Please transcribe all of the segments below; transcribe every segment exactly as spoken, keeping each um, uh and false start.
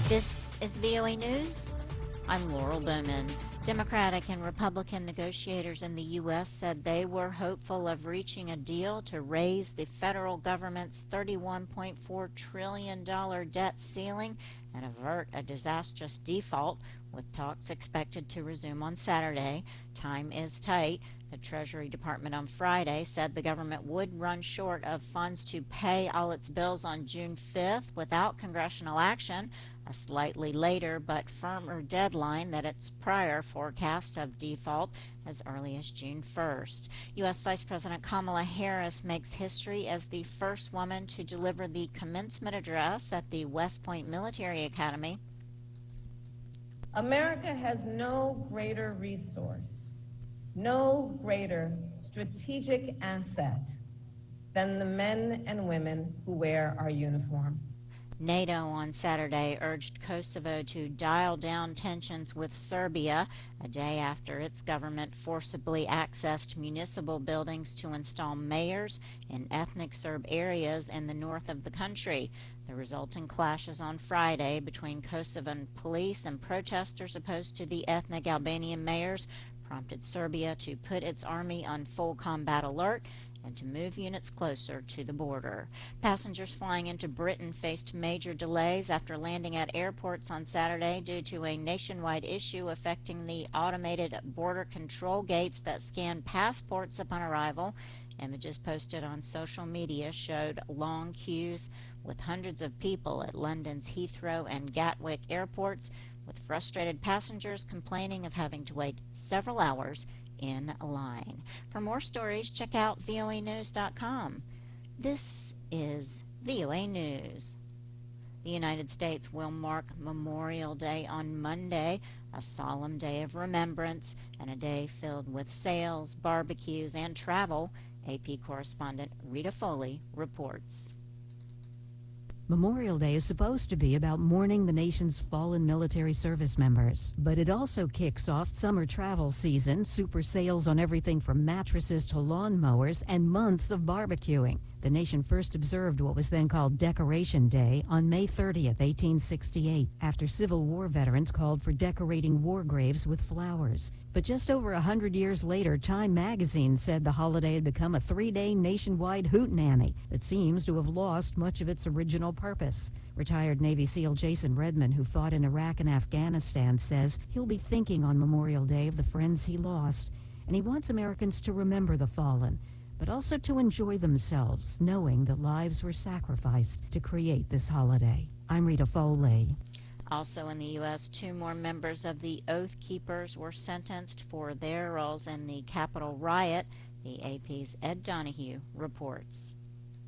This is V O A News. I'm Laurel Bowman. Democratic and Republican negotiators in the U S said they were hopeful of reaching a deal to raise the federal government's thirty-one point four trillion dollars debt ceiling and avert a disastrous default, with talks expected to resume on Saturday. Time is tight. The Treasury Department on Friday said the government would run short of funds to pay all its bills on June fifth without congressional action, a slightly later but firmer deadline than its prior forecast of default as early as June first. U S Vice President Kamala Harris makes history as the first woman to deliver the commencement address at the West Point Military Academy. America has no greater resource, no greater strategic asset than the men and women who wear our uniform. NATO on Saturday urged Kosovo to dial down tensions with Serbia, a day after its government forcibly accessed municipal buildings to install mayors in ethnic Serb areas in the north of the country. The resulting clashes on Friday between Kosovan police and protesters opposed to the ethnic Albanian mayors prompted Serbia to put its army on full combat alert and to move units closer to the border. Passengers flying into Britain faced major delays after landing at airports on Saturday due to a nationwide issue affecting the automated border control gates that scan passports upon arrival. Images posted on social media showed long queues with hundreds of people at London's Heathrow and Gatwick airports, with frustrated passengers complaining of having to wait several hours in line. For more stories, check out V O A news dot com. This is V O A News. The United States will mark Memorial Day on Monday, a solemn day of remembrance and a day filled with sales, barbecues, and travel. A P correspondent Rita Foley reports. Memorial Day is supposed to be about mourning the nation's fallen military service members, but it also kicks off summer travel season, super sales on everything from mattresses to lawnmowers, and months of barbecuing. The nation first observed what was then called Decoration Day on May thirtieth, eighteen sixty-eight, after Civil War veterans called for decorating war graves with flowers. But just over a hundred years later, Time magazine said the holiday had become a three-day nationwide hootenanny that seems to have lost much of its original purpose. Retired Navy SEAL Jason Redman, who fought in Iraq and Afghanistan, says he'll be thinking on Memorial Day of the friends he lost, and he wants Americans to remember the fallen, but also to enjoy themselves, knowing that lives were sacrificed to create this holiday. I'm Rita Foley. Also in the U S, two more members of the Oath Keepers were sentenced for their roles in the Capitol riot. The A P's Ed Donahue reports.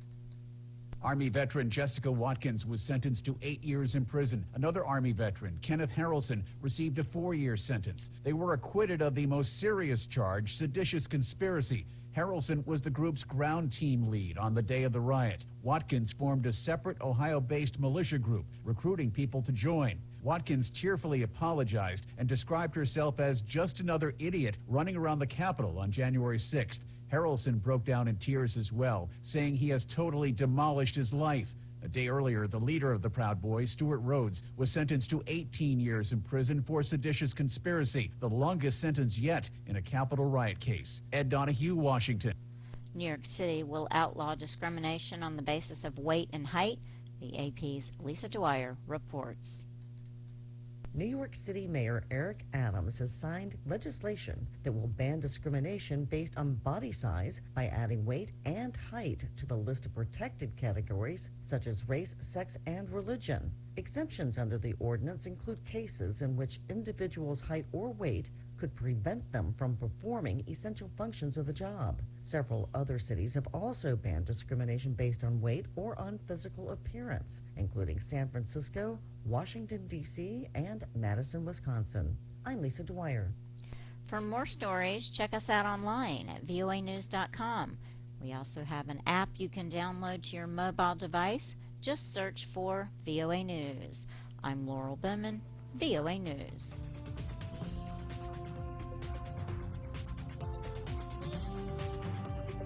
Army veteran Jessica Watkins was sentenced to eight years in prison. Another Army veteran, Kenneth Harrelson, received a four-year sentence. They were acquitted of the most serious charge, seditious conspiracy. Harrelson was the group's ground team lead on the day of the riot. Watkins formed a separate Ohio-based militia group, recruiting people to join. Watkins tearfully apologized and described herself as just another idiot running around the Capitol on January sixth. Harrelson broke down in tears as well, saying he has totally demolished his life. A day earlier, the leader of the Proud Boys, Stuart Rhodes, was sentenced to eighteen years in prison for seditious conspiracy, the longest sentence yet in a Capitol riot case. Ed Donahue, Washington. New York City will outlaw discrimination on the basis of weight and height. The A P's Lisa Dwyer reports. New York City Mayor Eric Adams has signed legislation that will ban discrimination based on body size by adding weight and height to the list of protected categories such as race, sex, and religion. Exemptions under the ordinance include cases in which individuals' height or weight could prevent them from performing essential functions of the job. Several other cities have also banned discrimination based on weight or on physical appearance, including San Francisco, Washington, D C, and Madison, Wisconsin. I'm Lisa Dwyer. For more stories, check us out online at V O A news dot com. We also have an app you can download to your mobile device. Just search for V O A News. I'm Laurel Bowman, V O A News.